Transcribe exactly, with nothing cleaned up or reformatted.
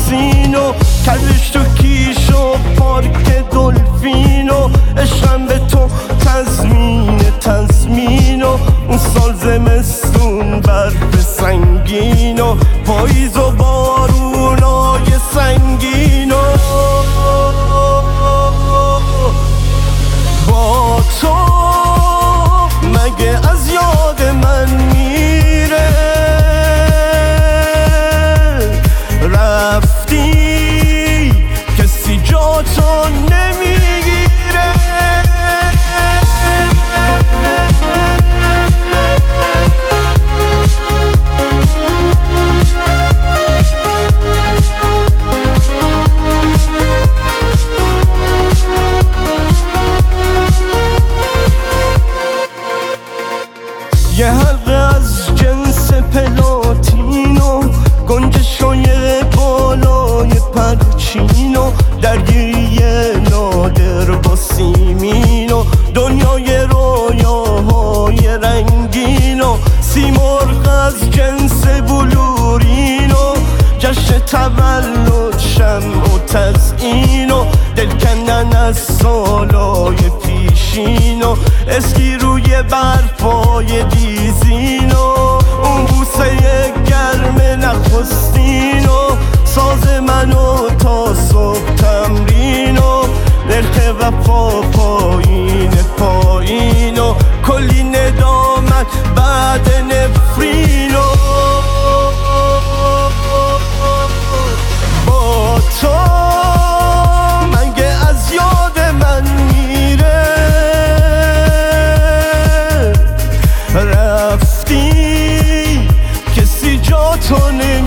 سینو کلش تو کیش و پارک دلفینو عشقم به تو تضمین تضمینو اون سال زمستون برف سنگینو پاییز و بارونای سنگینو با تو مگه از یاد من میره رفتی کسی جا تو نمیگیره یه حلقه از جنس پلاتینو گنجشای بالای پرچینو درگیری نادر با سیمینو دنیای رویاهای رنگینو سیمرغ از جنس بلورینو جشن تولد شمع و تزئینو دل کندن از سالای پیشینو اسکی روی برفای دیزینو اون بوسه گرم نخستینو ساز منو تا صبح تمرینو نرخ وفا پایین پایینو کلی ندامت بعد نفرینو با تو مگه از یاد من میره رفتی کسی جا تو نمیره